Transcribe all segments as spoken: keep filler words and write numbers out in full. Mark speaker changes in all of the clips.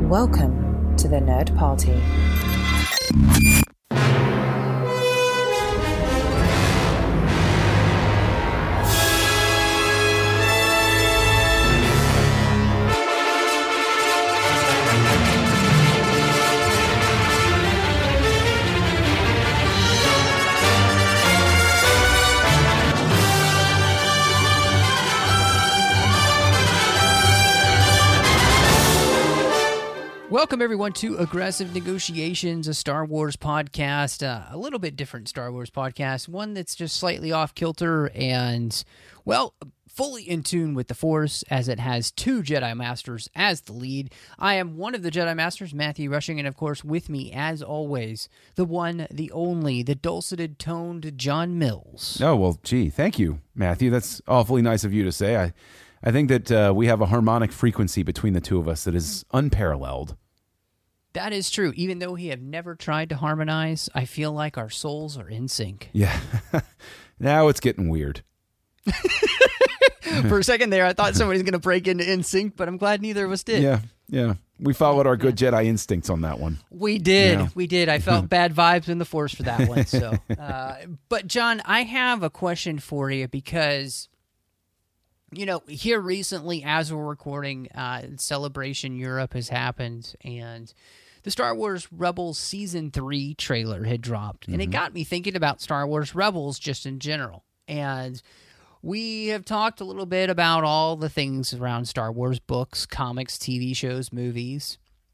Speaker 1: Welcome to the Nerd Party.
Speaker 2: Welcome, everyone, to Aggressive Negotiations, a Star Wars podcast, uh, a little bit different Star Wars podcast, one that's just slightly off kilter and, well, fully in tune with the Force, as it has two Jedi Masters as the lead. I am one of the Jedi Masters, Matthew Rushing, and, of course, with me, as always, the one, the only, the dulceted-toned John Mills.
Speaker 3: Oh, well, gee, thank you, Matthew. That's awfully nice of you to say. I, I think that uh, we have a harmonic frequency between the two of us that is unparalleled.
Speaker 2: That is true. Even though we have never tried to harmonize, I feel like our souls are in sync.
Speaker 3: Yeah. Now it's getting weird.
Speaker 2: For a second there, I thought somebody's going to break into In Sync, but I'm glad neither of us did.
Speaker 3: Yeah, yeah. We followed our good Jedi instincts on that one.
Speaker 2: We did.
Speaker 3: Yeah.
Speaker 2: We did. I felt bad vibes in the Force for that one. So, uh, but John, I have a question for you because, you know, here recently, as we're recording, uh, Celebration Europe has happened, and the Star Wars Rebels Season three trailer had dropped, and mm-hmm. it got me thinking about Star Wars Rebels just in general. And we have talked a little bit about all the things around Star Wars books, comics, T V shows, movies,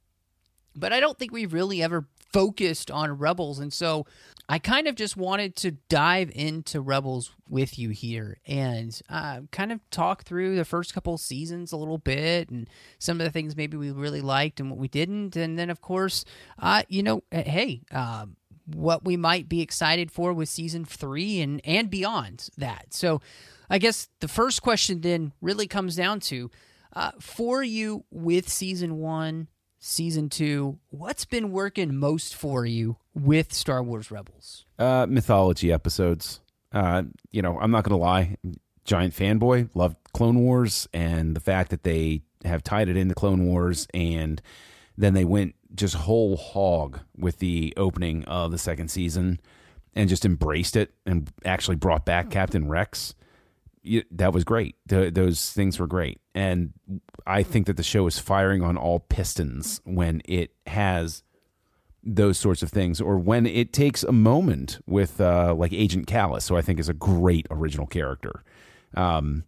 Speaker 2: but I don't think we've really ever focused on Rebels, and so I kind of just wanted to dive into Rebels with you here and uh, kind of talk through the first couple seasons a little bit and some of the things maybe we really liked and what we didn't, and then, of course, uh, you know, hey, uh, what we might be excited for with Season three and, and beyond that. So I guess the first question then really comes down to, uh, for you with Season one, Season two, what's been working most for you with Star Wars Rebels?
Speaker 3: Uh, mythology episodes. Uh, you know, I'm not going to lie. Giant fanboy. Loved Clone Wars and the fact that they have tied it into Clone Wars, and then they went just whole hog with the opening of the second season and just embraced it and actually brought back Captain Rex. That was great. The, those things were great. And I think that the show is firing on all pistons when it has those sorts of things, or when it takes a moment with uh, like Agent Kallus, who I think is a great original character. Um,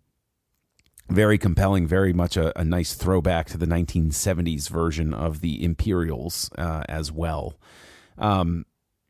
Speaker 3: very compelling, very much a, a nice throwback to the nineteen seventies version of the Imperials uh, as well. Um,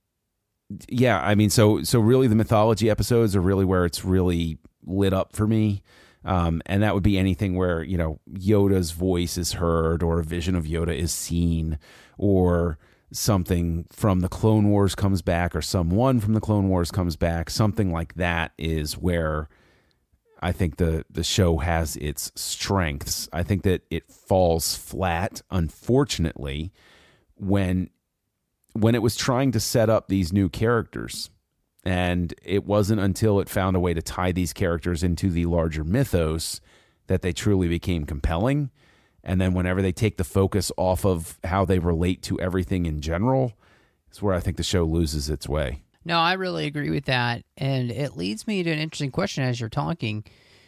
Speaker 3: yeah, I mean, so so really the mythology episodes are really where it's really lit up for me. Um, and that would be anything where, you know, Yoda's voice is heard, or a vision of Yoda is seen, or something from the Clone Wars comes back, or someone from the Clone Wars comes back. Something like that is where I think the, the show has its strengths. I think that it falls flat, unfortunately, when when it was trying to set up these new characters. And it wasn't until it found a way to tie these characters into the larger mythos that they truly became compelling. And then whenever they take the focus off of how they relate to everything in general, is where I think the show loses its way.
Speaker 2: No, I really agree with that. And it leads me to an interesting question as you're talking.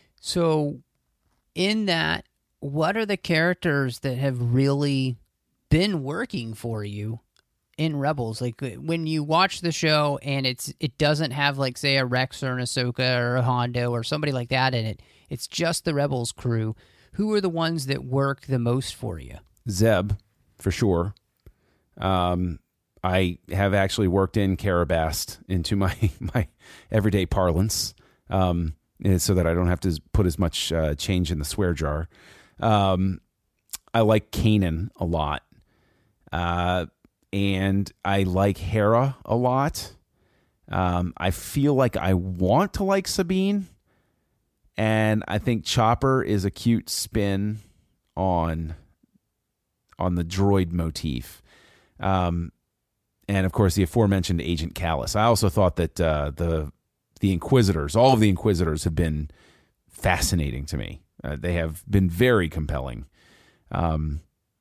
Speaker 2: So in that, what are the characters that have really been working for you in Rebels? Like, when you watch the show and it's it doesn't have, like, say, a Rex or an Ahsoka or a Hondo or somebody like that in it, it's just the Rebels crew, who are the ones that work the most for you?
Speaker 3: Zeb, for sure. Um, I have actually worked in Karabast into my, my everyday parlance, um, so that I don't have to put as much uh, change in the swear jar. Um, I like Kanan a lot. Uh And I like Hera a lot. Um, I feel like I want to like Sabine. And I think Chopper is a cute spin on, on the droid motif. Um, and, of course, the aforementioned Agent Kallus. I also thought that uh, the the Inquisitors, all of the Inquisitors have been fascinating to me. Uh, they have been very compelling. Um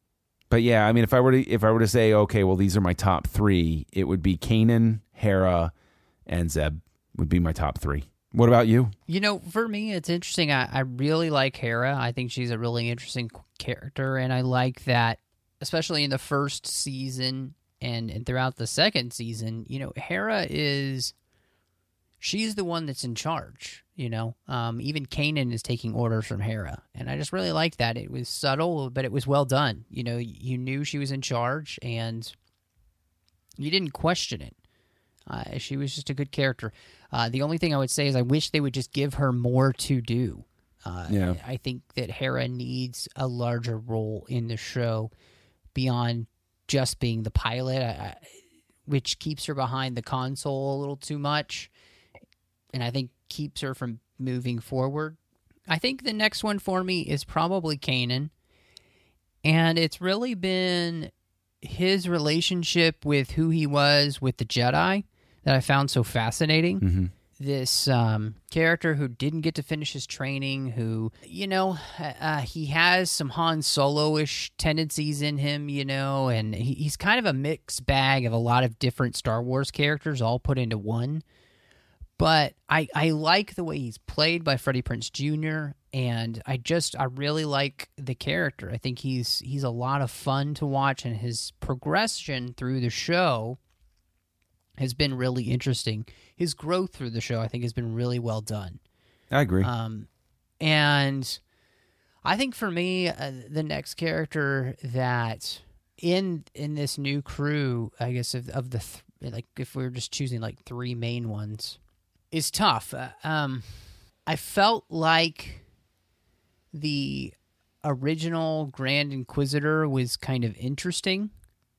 Speaker 3: but yeah, I mean, if I were to if I were to say, okay, well, these are my top three, it would be Kanan, Hera, and Zeb would be my top three. What about you?
Speaker 2: You know, for me, it's interesting. I, I really like Hera. I think she's a really interesting character, and I like that, especially in the first season and, and throughout the second season, you know, Hera is, she's the one that's in charge, you know. Um, even Kanan is taking orders from Hera, and I just really liked that. It was subtle, but it was well done. You know, you knew she was in charge, and you didn't question it. Uh, she was just a good character. Uh, the only thing I would say is I wish they would just give her more to do. Uh,
Speaker 3: yeah.
Speaker 2: I think that Hera needs a larger role in the show beyond just being the pilot, I, which keeps her behind the console a little too much, and I think keeps her from moving forward. I think the next one for me is probably Kanan, and it's really been his relationship with who he was with the Jedi that I found so fascinating.
Speaker 3: Mm-hmm.
Speaker 2: This um, character who didn't get to finish his training, who, you know, uh, he has some Han Solo-ish tendencies in him, you know, and he, he's kind of a mixed bag of a lot of different Star Wars characters all put into one. But I, I like the way he's played by Freddie Prinze Junior, and I just, I really like the character. I think he's he's a lot of fun to watch, and his progression through the show has been really interesting. His growth through the show, I think, has been really well done.
Speaker 3: I agree.
Speaker 2: Um, and I think for me, uh, the next character that in in this new crew, I guess of of the th- like, if we were just choosing like three main ones, is tough. Uh, um, I felt like the original Grand Inquisitor was kind of interesting.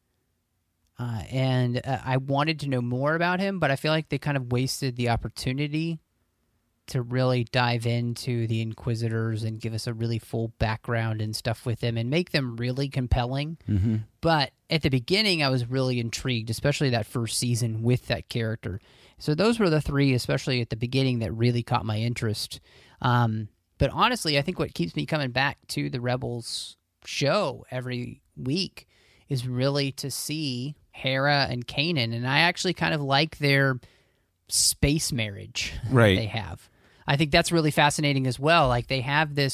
Speaker 2: Uh, and uh, I wanted to know more about him, but I feel like they kind of wasted the opportunity to really dive into the Inquisitors and give us a really full background and stuff with them and make them really compelling.
Speaker 3: Mm-hmm.
Speaker 2: But at the beginning, I was really intrigued, especially that first season with that character. So those were the three, especially at the beginning, that really caught my interest. Um, but honestly, I think what keeps me coming back to the Rebels show every week is really to see Hera and Kanan, and I actually kind of like their space marriage
Speaker 3: right.
Speaker 2: that they have. I think that's really fascinating as well. Like, they have this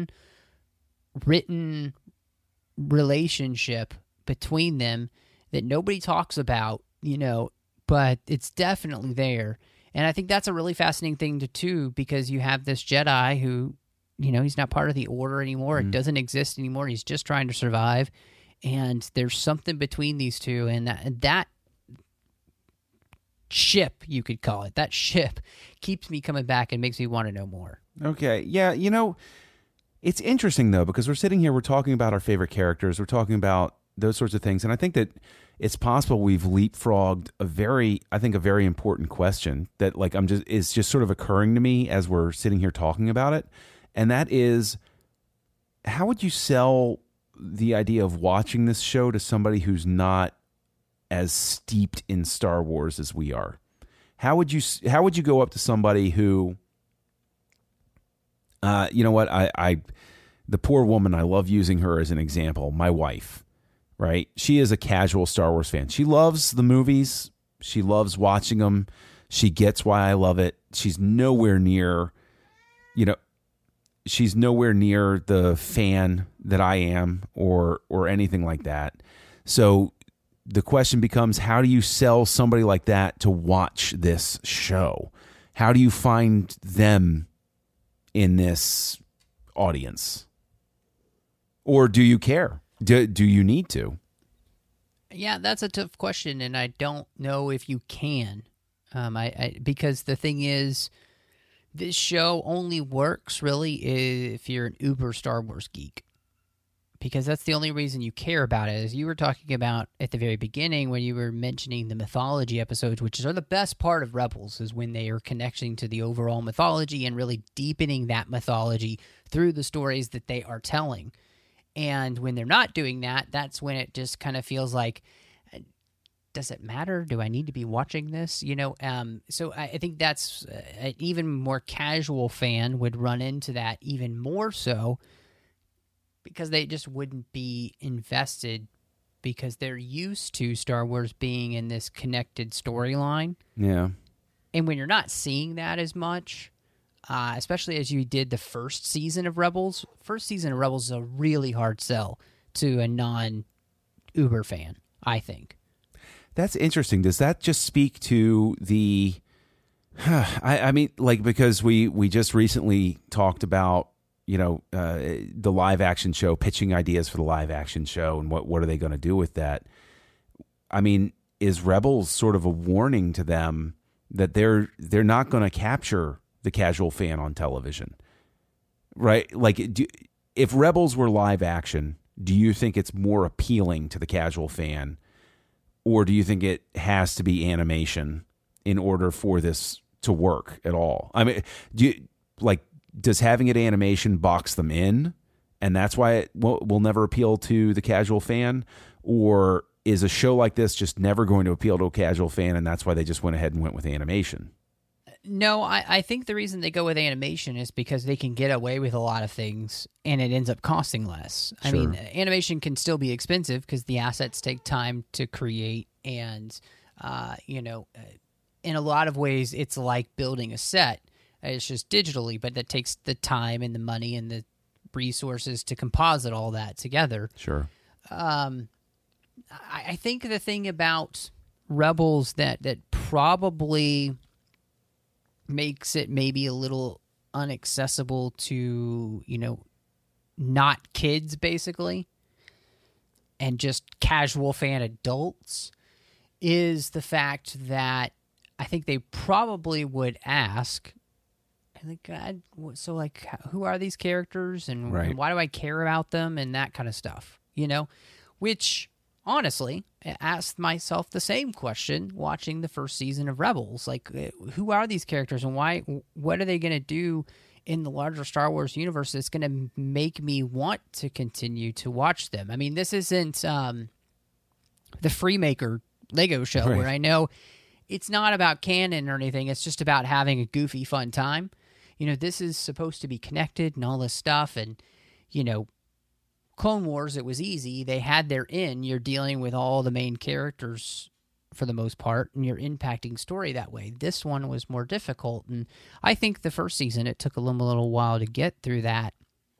Speaker 2: unwritten relationship between them that nobody talks about, you know, but it's definitely there. And I think that's a really fascinating thing to too, because you have this Jedi who, you know, he's not part of the Order anymore. Mm. It doesn't exist anymore. He's just trying to survive. And there's something between these two, and that, that ship, you could call it, that ship keeps me coming back and makes me want to know more. Okay.
Speaker 3: Yeah, you know, it's interesting, though, because we're sitting here, we're talking about our favorite characters, we're talking about those sorts of things, and I think that it's possible we've leapfrogged a very, I think, a very important question that, like, I'm just is just sort of occurring to me as we're sitting here talking about it, and that is, how would you sell the idea of watching this show to somebody who's not as steeped in Star Wars as we are? How would you how would you go up to somebody who, uh, you know what, I, I, the poor woman, I love using her as an example, my wife, right? She is a casual Star Wars fan. She loves the movies. She loves watching them. She gets why I love it. She's nowhere near, you know, she's nowhere near the fan that I am or or anything like that. So the question becomes, how do you sell somebody like that to watch this show? How do you find them in this audience? Or do you care? Do, do you need to?
Speaker 2: Yeah, that's a tough question, and I don't know if you can. Um, I, I because the thing is, this show only works, really, if you're an uber Star Wars geek. Because that's the only reason you care about it. As you were talking about at the very beginning when you were mentioning the mythology episodes, which are the best part of Rebels, is when they are connecting to the overall mythology and really deepening that mythology through the stories that they are telling. And when they're not doing that, that's when it just kind of feels like, does it matter? Do I need to be watching this? You know, um, so I, I think that's uh, an even more casual fan would run into that even more so. because they just wouldn't be invested because they're used to Star Wars being in this connected storyline.
Speaker 3: Yeah.
Speaker 2: And when you're not seeing that as much, uh, especially as you did the first season of Rebels, first season of Rebels is a really hard sell to a non-Uber fan, I think.
Speaker 3: That's interesting. Does that just speak to the... I, I mean, like, because we, we just recently talked about, you know, uh, the live action show, pitching ideas for the live action show, and what, what are they going to do with that? I mean, is Rebels sort of a warning to them that they're they're not going to capture the casual fan on television, right? Like, do, if Rebels were live action, do you think it's more appealing to the casual fan, or do you think it has to be animation in order for this to work at all? I mean, do you, like, does having it animation box them in, and that's why it will, will never appeal to the casual fan? Or is a show like this just never going to appeal to a casual fan, and that's why they just went ahead and went with animation?
Speaker 2: No, I, I think the reason they go with animation is because they can get away with a lot of things, and it ends up costing less. I
Speaker 3: Sure.
Speaker 2: mean, animation can still be expensive because the assets take time to create, and, uh, you know, in a lot of ways, it's like building a set. It's just digitally, but that takes the time and the money and the resources to composite all that together.
Speaker 3: Sure.
Speaker 2: Um, I, I think the thing about Rebels that, that probably makes it maybe a little unaccessible to, you know, not kids, basically, and just casual fan adults, is the fact that I think they probably would ask, I think, God, so, like, who are these characters, and,
Speaker 3: Right.
Speaker 2: and why do I care about them, and that kind of stuff, you know? Which, honestly, I asked myself the same question watching the first season of Rebels. Like, who are these characters, and why? What are they going to do in the larger Star Wars universe that's going to make me want to continue to watch them? I mean, this isn't um, the Freemaker Lego show,
Speaker 3: Right.
Speaker 2: where I know it's not about canon or anything. It's just about having a goofy, fun time. You know, this is supposed to be connected and all this stuff. And, you know, Clone Wars, it was easy. They had their in. You're dealing with all the main characters for the most part, and you're impacting story that way. This one was more difficult. And I think the first season, it took a little, little while to get through that.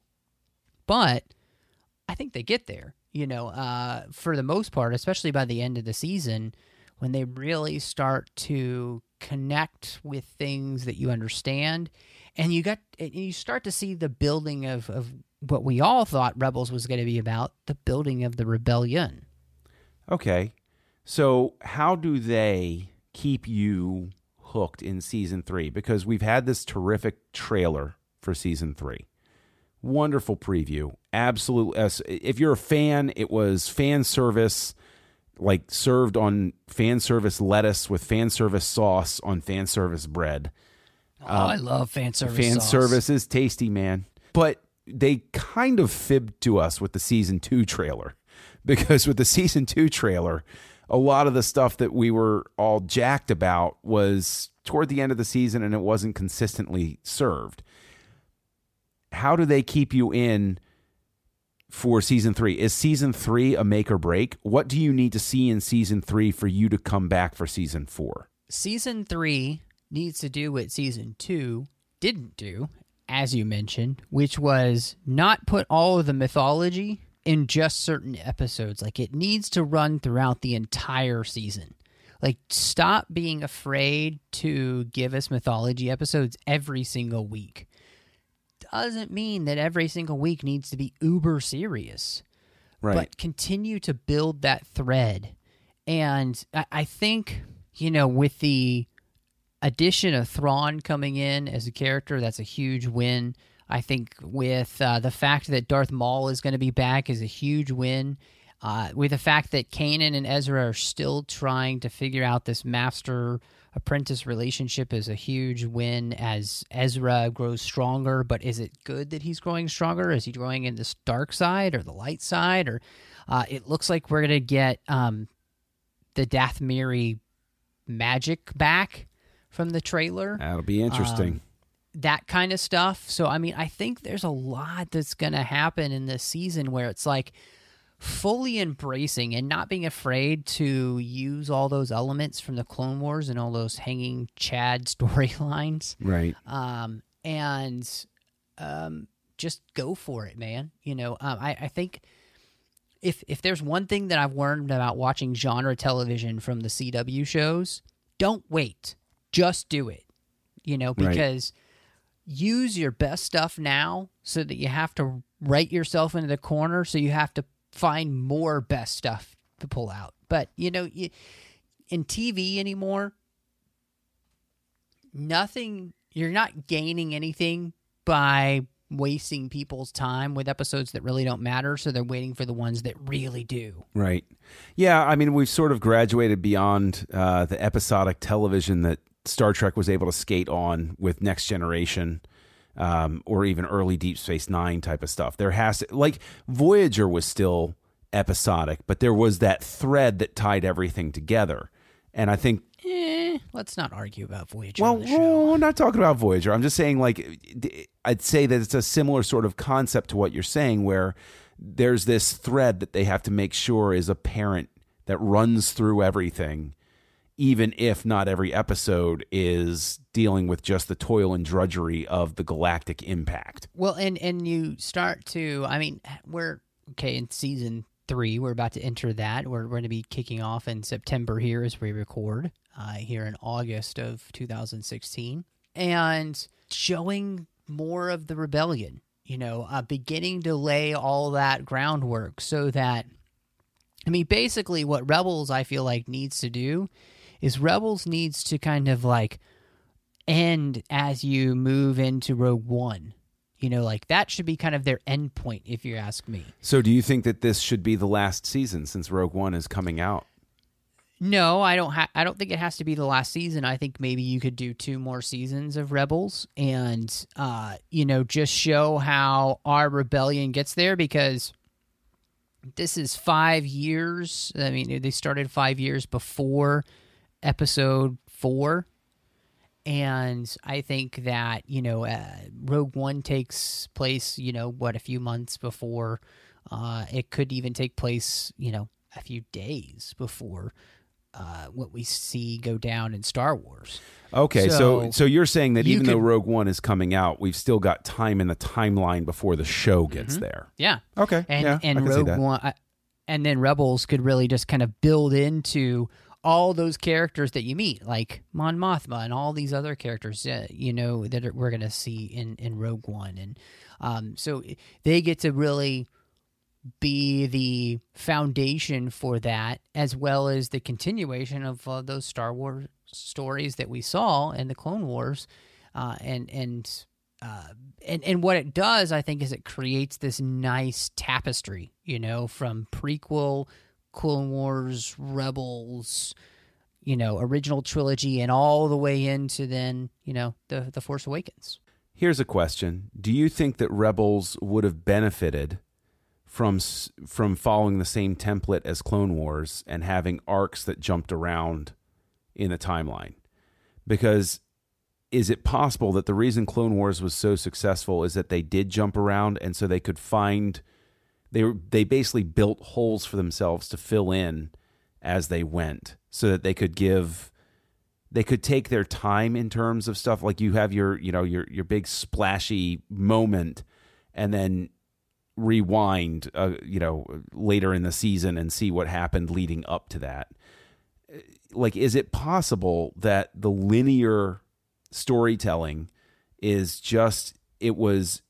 Speaker 2: But I think they get there, you know, uh, for the most part, especially by the end of the season, when they really start to connect with things that you understand, and you got and you start to see the building of, of what we all thought Rebels was going to be about, the building of the rebellion.
Speaker 3: Okay. So how do they keep you hooked in season three? Because we've had this terrific trailer for season three. Wonderful preview. Absolute. If you're a fan, it was fan service, like served on fan service lettuce with fan service sauce on fan service bread.
Speaker 2: Oh, um, I love fan service
Speaker 3: Fan
Speaker 2: sauce.
Speaker 3: service is tasty, man. But they kind of fibbed to us with the season two trailer, because with the season two trailer, a lot of the stuff that we were all jacked about was toward the end of the season, and it wasn't consistently served. How do they keep you in for season three? Is season three a make or break? What do you need to see in season three for you to come back for season four?
Speaker 2: Season three needs to do what season two didn't do, as you mentioned, which was not put all of the mythology in just certain episodes. Like, it needs to run throughout the entire season. Like, stop being afraid to give us mythology episodes every single week. Doesn't mean that every single week needs to be uber serious.
Speaker 3: Right.
Speaker 2: But continue to build that thread. And I, I think, you know, with the addition of Thrawn coming in as a character, that's a huge win. I think with uh, the fact that Darth Maul is going to be back is a huge win. Uh, with the fact that Kanan and Ezra are still trying to figure out this master-apprentice relationship is a huge win as Ezra grows stronger. But is it good that he's growing stronger? Is he growing in this dark side or the light side? Or uh, it looks like we're going to get um, the Dathmiri magic back from the trailer.
Speaker 3: That'll be interesting.
Speaker 2: Um, that kind of stuff. So, I mean, I think there's a lot that's going to happen in this season where it's like fully embracing and not being afraid to use all those elements from the Clone Wars and all those hanging Chad storylines.
Speaker 3: Right.
Speaker 2: Um, and um, just go for it, man. You know, um, I, I think if if there's one thing that I've learned about watching genre television from the C W shows, don't wait. Just do it. You know, because right. use your best stuff now so that you have to write yourself into the corner, so you have to find more best stuff to pull out. But, you know, you, in T V anymore, nothing, you're not gaining anything by wasting people's time with episodes that really don't matter, so they're waiting for the ones that really do.
Speaker 3: Right. Yeah, I mean, we've sort of graduated beyond uh, the episodic television that Star Trek was able to skate on with Next Generation, um, or even early Deep Space Nine type of stuff. There has to, like, Voyager was still episodic, but there was that thread that tied everything together. And I think...
Speaker 2: Eh, let's not argue about Voyager
Speaker 3: Well,
Speaker 2: on the show.
Speaker 3: well, we're not talking about Voyager. I'm just saying, like, I'd say that it's a similar sort of concept to what you're saying, where there's this thread that they have to make sure is apparent that runs through everything, even if not every episode is dealing with just the toil and drudgery of the galactic impact.
Speaker 2: Well, and, and you start to, I mean, we're, okay, in season three, we're about to enter that. We're, we're going to be kicking off in September here as we record, uh, here in August of two thousand sixteen. And showing more of the rebellion, you know, uh, beginning to lay all that groundwork so that, I mean, basically what Rebels, I feel like, needs to do is Rebels needs to kind of like end as you move into Rogue One. You know, like that should be kind of their end point, if you ask me.
Speaker 3: So do you think that this should be the last season since Rogue One is coming out?
Speaker 2: No, I don't ha- I don't think it has to be the last season. I think maybe you could do two more seasons of Rebels and, uh, you know, just show how our rebellion gets there, because this is five years. I mean, they started five years before episode four. And I think that, you know, uh, Rogue One takes place, you know, what, a few months before. Uh, it could even take place, you know, a few days before uh, what we see go down in Star Wars.
Speaker 3: Okay, so so, so you're saying that
Speaker 2: you
Speaker 3: even
Speaker 2: could,
Speaker 3: though Rogue One is coming out, we've still got time in the timeline before the show gets
Speaker 2: mm-hmm.
Speaker 3: there.
Speaker 2: Yeah.
Speaker 3: Okay.
Speaker 2: And
Speaker 3: yeah,
Speaker 2: and
Speaker 3: I can see
Speaker 2: Rogue
Speaker 3: that.
Speaker 2: One, uh, and then Rebels could really just kind of build into all those characters that you meet, like Mon Mothma and all these other characters, uh, you know, that are, we're going to see in, in Rogue One. And um, so they get to really be the foundation for that, as well as the continuation of uh, those Star Wars stories that we saw in the Clone Wars. Uh, and, and, uh, and, and what it does, I think, is it creates this nice tapestry, you know, from prequel, Clone Wars, Rebels, you know, original trilogy, and all the way into then, you know, the the Force Awakens.
Speaker 3: Here's a question: do you think that Rebels would have benefited from from following the same template as Clone Wars and having arcs that jumped around in the timeline? Because is it possible that the reason Clone Wars was so successful is that they did jump around, and so they could find They they basically built holes for themselves to fill in as they went, so that they could give, they could take their time in terms of stuff. Like you have your, you know, your your big splashy moment, and then rewind, uh, you know, later in the season and see what happened leading up to that. Like, is it possible that the linear storytelling is just, it was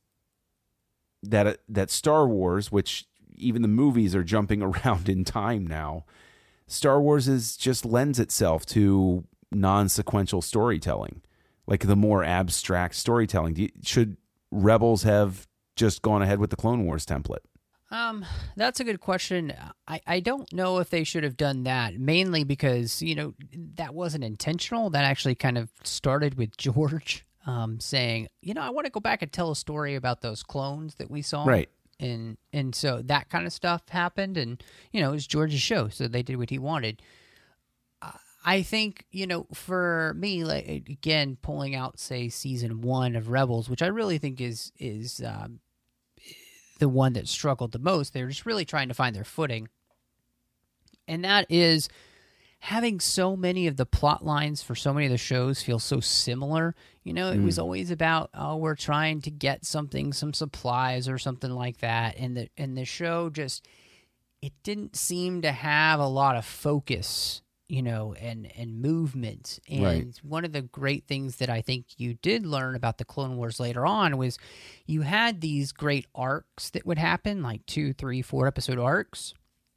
Speaker 3: that that Star Wars, which even the movies are jumping around in time now, Star Wars is just lends itself to non-sequential storytelling, like the more abstract storytelling. Do you, should Rebels have just gone ahead with the Clone Wars template?
Speaker 2: Um, that's a good question. I, I don't know if they should have done that, mainly because, you know, that wasn't intentional. That actually kind of started with George Um, saying, you know, I want to go back and tell a story about those clones that we saw.
Speaker 3: Right.
Speaker 2: And and so that kind of stuff happened, and, you know, it was George's show, so they did what he wanted. Uh, I think, you know, for me, like again, pulling out, say, season one of Rebels, which I really think is is um, the one that struggled the most. They're just really trying to find their footing, and that is having so many of the plot lines for so many of the shows feel so similar. You know, it mm. was always about, oh, we're trying to get something, some supplies or something like that, and the and the show just, it didn't seem to have a lot of focus, you know, and, and movement. And
Speaker 3: right.
Speaker 2: one of the great things that I think you did learn about the Clone Wars later on was you had these great arcs that would happen, like two, three, four episode arcs,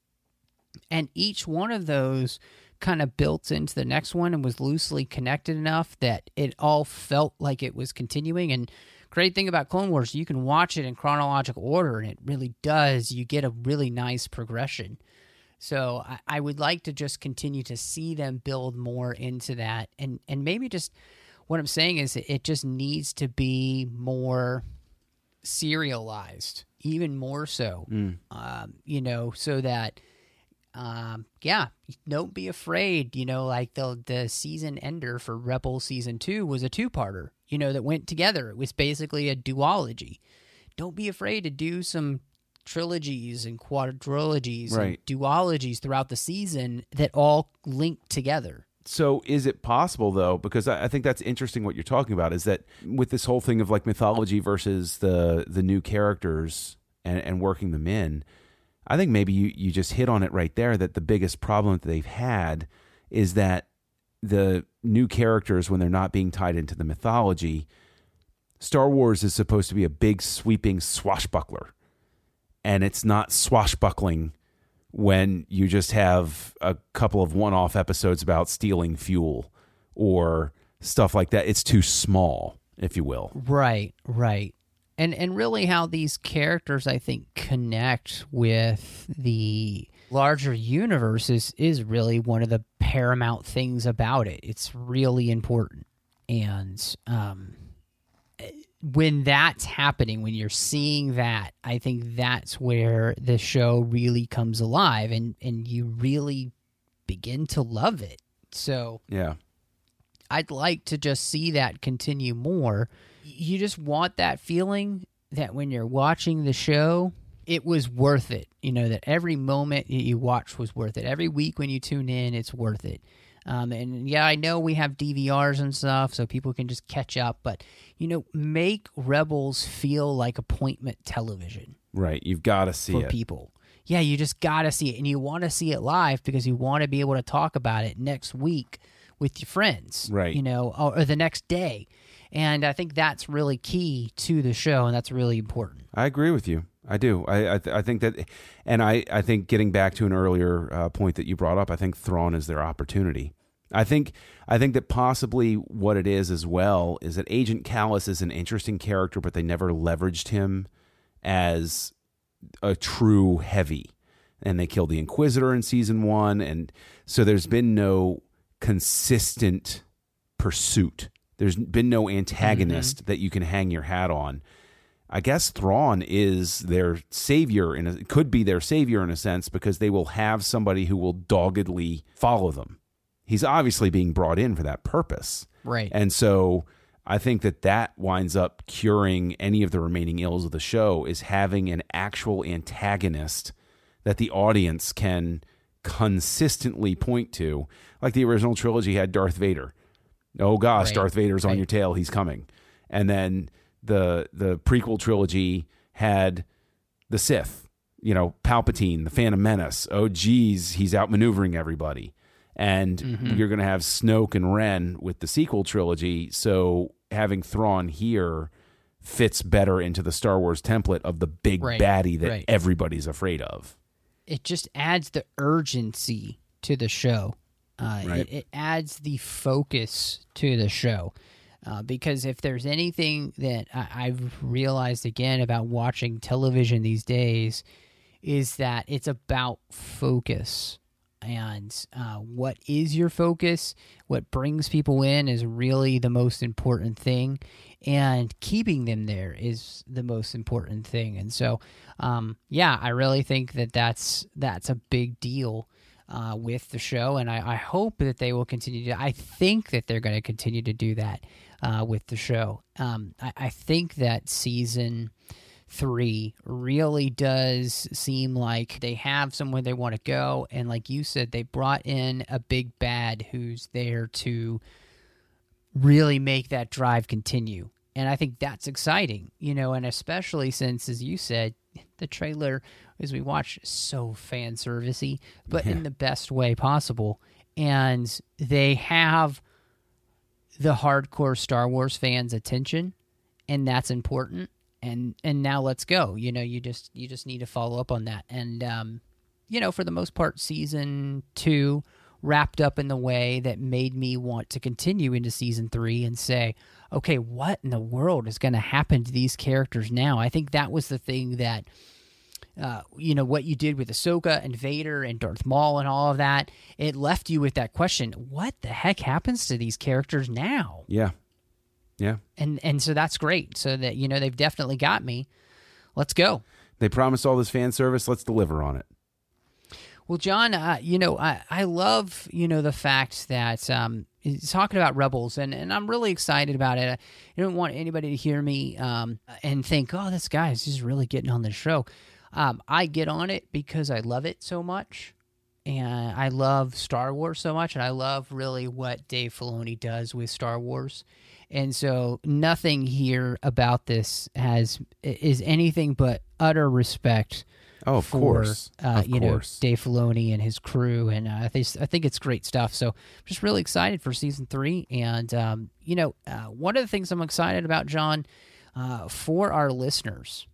Speaker 2: and each one of those kind of built into the next one and was loosely connected enough that it all felt like it was continuing. And great thing about Clone Wars, you can watch it in chronological order, and it really does. You get a really nice progression. So I, I would like to just continue to see them build more into that. And, and maybe just what I'm saying is it just needs to be more serialized, even more so,
Speaker 3: mm.
Speaker 2: um, you know, so that Um, yeah, don't be afraid, you know, like the the season ender for Rebel Season two was a two-parter, you know, that went together. It was basically a duology. Don't be afraid to do some trilogies and quadrilogies
Speaker 3: right.
Speaker 2: and duologies throughout the season that all link together.
Speaker 3: So is it possible, though, because I, I think that's interesting what you're talking about, is that with this whole thing of like mythology versus the, the new characters and, and working them in, I think maybe you, you just hit on it right there, that the biggest problem that they've had is that the new characters, when they're not being tied into the mythology, Star Wars is supposed to be a big sweeping swashbuckler. And it's not swashbuckling when you just have a couple of one-off episodes about stealing fuel or stuff like that. It's too small, if you will.
Speaker 2: Right, right. And and really how these characters, I think, connect with the larger universe is, is really one of the paramount things about it. It's really important. And um, when that's happening, when you're seeing that, I think that's where the show really comes alive and, and you really begin to love it. So
Speaker 3: yeah,
Speaker 2: I'd like to just see that continue more. You just want that feeling that when you're watching the show, it was worth it. You know, that every moment you watch was worth it. Every week when you tune in, it's worth it. Um, and yeah, I know we have D V Rs and stuff, so people can just catch up. But, you know, make Rebels feel like appointment television.
Speaker 3: Right. You've got to see
Speaker 2: for
Speaker 3: it.
Speaker 2: people. Yeah, you just got to see it. And you want to see it live because you want to be able to talk about it next week with your friends.
Speaker 3: Right.
Speaker 2: You know, or, or the next day. And I think that's really key to the show, and that's really important.
Speaker 3: I agree with you. I do. I I, th- I think that, and I, I think getting back to an earlier uh, point that you brought up, I think Thrawn is their opportunity. I think I think that possibly what it is as well is that Agent Kallus is an interesting character, but they never leveraged him as a true heavy. And they killed the Inquisitor in season one, and so there's been no consistent pursuit. There's been no antagonist mm-hmm. that you can hang your hat on. I guess Thrawn is their savior, and it could be their savior in a sense, because they will have somebody who will doggedly follow them. He's obviously being brought in for that purpose.
Speaker 2: Right.
Speaker 3: And so I think that that winds up curing any of the remaining ills of the show, is having an actual antagonist that the audience can consistently point to. Like the original trilogy had Darth Vader. Oh gosh, right. Darth Vader's right. on your tail. He's coming. And then the the prequel trilogy had the Sith, you know, Palpatine, the Phantom Menace. Oh geez, he's outmaneuvering everybody. And mm-hmm. you're going to have Snoke and Ren with the sequel trilogy. So having Thrawn here fits better into the Star Wars template of the big right. baddie that right. everybody's afraid of.
Speaker 2: It just adds the urgency to the show. Uh,
Speaker 3: right.
Speaker 2: it, it adds the focus to the show. Uh, because if there's anything that I, I've realized again about watching television these days, is that it's about focus. And uh, what is your focus? What brings people in is really the most important thing. And keeping them there is the most important thing. And so, um, yeah, I really think that that's, that's a big deal. uh, with the show, and I, I hope that they will continue to. I think that they're going to continue to do that uh, with the show. Um, I, I think that season three really does seem like they have somewhere they want to go, and like you said, they brought in a big bad who's there to really make that drive continue. And I think that's exciting, you know, and especially since, as you said, the trailer, as we watch, is so fan servicey, but yeah. in the best way possible. And they have the hardcore Star Wars fans' attention, and that's important. And and now let's go. You know, you just you just need to follow up on that. And um, you know, for the most part, season two wrapped up in the way that made me want to continue into season three and say, okay, what in the world is going to happen to these characters now? I think that was the thing that, uh, you know, what you did with Ahsoka and Vader and Darth Maul and all of that, it left you with that question, what the heck happens to these characters now?
Speaker 3: Yeah. Yeah.
Speaker 2: And and so that's great. So that, you know, they've definitely got me. Let's go.
Speaker 3: They promised all this fan service. Let's deliver on it.
Speaker 2: Well, John, uh, you know, I, I love, you know, the fact that um, he's talking about Rebels, and, and I'm really excited about it. I don't want anybody to hear me um, and think, oh, this guy is just really getting on the show. Um, I get on it because I love it so much, and I love Star Wars so much, and I love really what Dave Filoni does with Star Wars. And so nothing here about this has is anything but utter respect.
Speaker 3: Oh, of
Speaker 2: for,
Speaker 3: course,
Speaker 2: uh,
Speaker 3: of
Speaker 2: you
Speaker 3: course.
Speaker 2: know, Dave Filoni and his crew, and uh, I think I think it's great stuff. So I'm just really excited for season three, and um, you know, uh, one of the things I'm excited about, John, uh, for our listeners,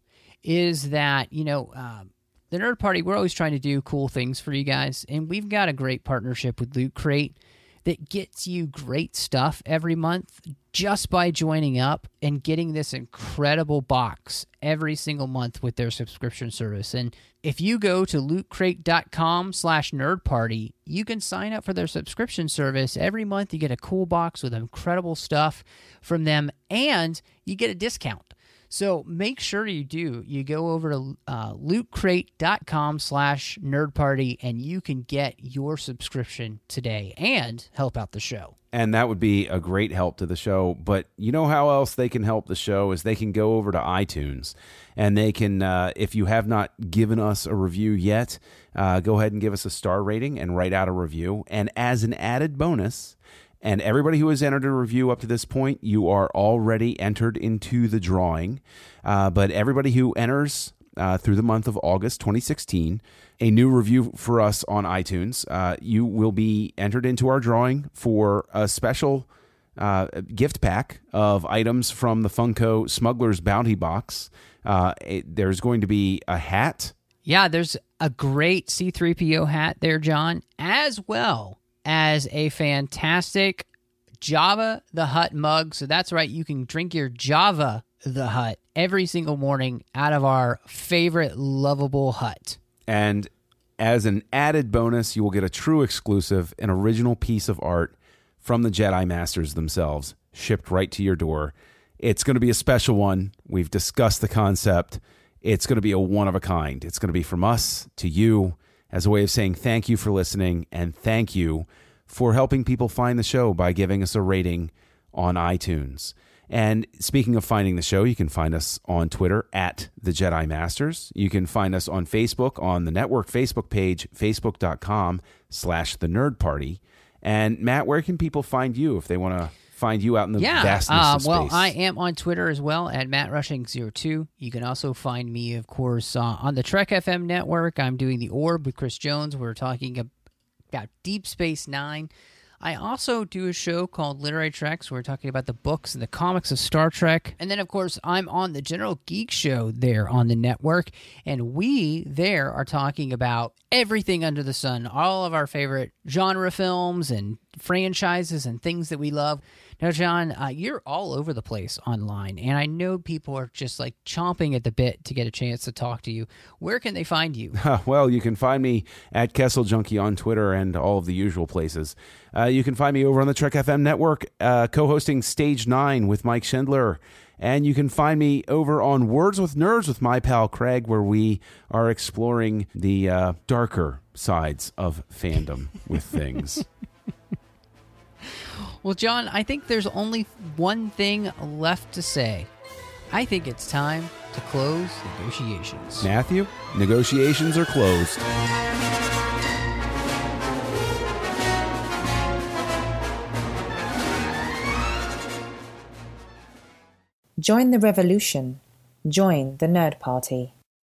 Speaker 2: is that you know, uh, the Nerd Party, we're always trying to do cool things for you guys, and we've got a great partnership with Loot Crate that gets you great stuff every month just by joining up and getting this incredible box every single month with their subscription service. And if you go to lootcrate.com slash nerdparty, you can sign up for their subscription service. Every month you get a cool box with incredible stuff from them, and you get a discount. So make sure you do. You go over to uh, lootcrate.com slash nerdparty, and you can get your subscription today and help out the show.
Speaker 3: And that would be a great help to the show. But you know how else they can help the show is they can go over to iTunes, and they can, uh, if you have not given us a review yet, uh, go ahead and give us a star rating and write out a review. And as an added bonus, and everybody who has entered a review up to this point, you are already entered into the drawing. Uh, but everybody who enters uh, through the month of August twenty sixteen, a new review for us on iTunes, uh, you will be entered into our drawing for a special uh, gift pack of items from the Funko Smuggler's Bounty Box. Uh, it, there's going to be a hat.
Speaker 2: Yeah, there's a great C three P O hat there, John, as well as a fantastic Jabba the Hutt mug. So that's right, you can drink your Jabba the Hutt every single morning out of our favorite lovable hut.
Speaker 3: And as an added bonus, you will get a true exclusive, an original piece of art from the Jedi Masters themselves, shipped right to your door. It's going to be a special one. We've discussed the concept. It's going to be a one-of-a-kind. It's going to be from us to you, as a way of saying thank you for listening, and thank you for helping people find the show by giving us a rating on iTunes. And speaking of finding the show, you can find us on Twitter at The Jedi Masters. You can find us on Facebook on the network Facebook page, facebook.com slash The Nerd Party. And Matt, where can people find you if they want to find you out in the
Speaker 2: yeah,
Speaker 3: vastness
Speaker 2: uh,
Speaker 3: of space?
Speaker 2: Well, I am on Twitter as well at Matt Rushing zero two. You can also find me, of course, uh, on the Trek F M network. I'm doing The Orb with Chris Jones. We're talking about Deep Space Nine. I also do a show called Literary Treks. We're talking about the books and the comics of Star Trek. And then, of course, I'm on the General Geek Show there on the network. And we there are talking about everything under the sun, all of our favorite genre films and franchises and things that we love. Now, John, uh, you're all over the place online, and I know people are just like chomping at the bit to get a chance to talk to you. Where can they find you?
Speaker 3: Well, you can find me at Kessel Junkie on Twitter and all of the usual places. Uh, you can find me over on the Trek F M network, uh, co-hosting Stage nine with Mike Schindler. And you can find me over on Words with Nerds with my pal Craig, where we are exploring the uh, darker sides of fandom with things.
Speaker 2: Well, John, I think there's only one thing left to say. I think it's time to close negotiations.
Speaker 3: Matthew, negotiations are closed.
Speaker 1: Join the revolution. Join the Nerd Party.